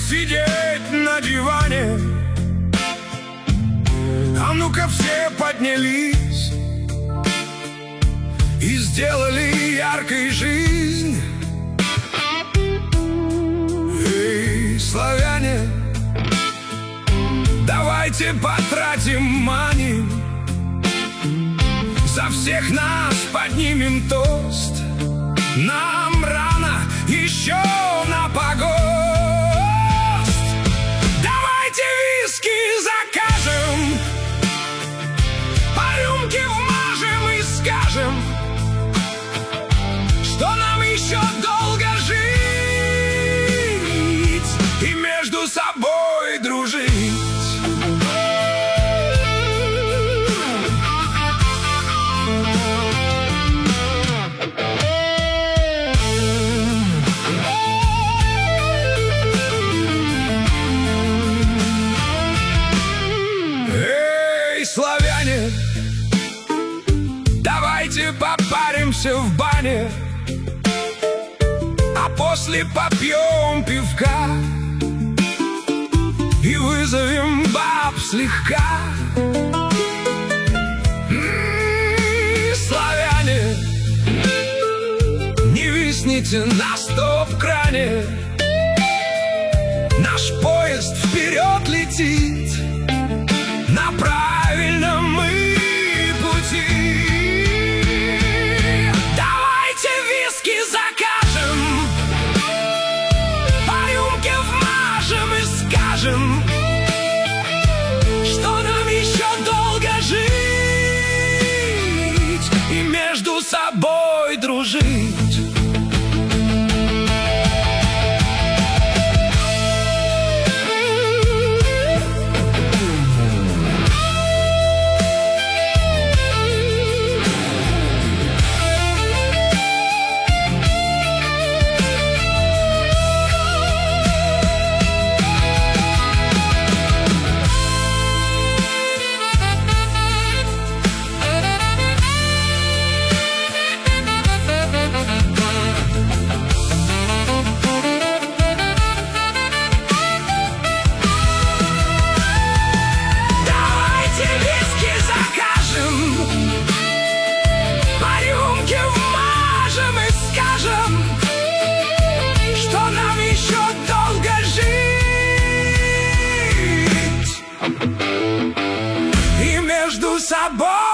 сидеть на диване. А ну-ка все поднялись и сделали яркой жизнь. Эй, славяне, давайте потратим мани, за всех нас поднимем тост. Нам рано еще на погост. Давайте виски закажем, по рюмке вмажем и скажем, что нам еще долго жить и между собой дружить. Славяне, давайте попаримся в бане, а после попьем пивка и вызовем баб слегка. Славяне, не висните на стоп-кране, наш поезд вперед летит на правильном мы пути. Давайте виски закажем, по рюмке вмажем и скажем, что нам еще долго жить и между собой дружить. Между собой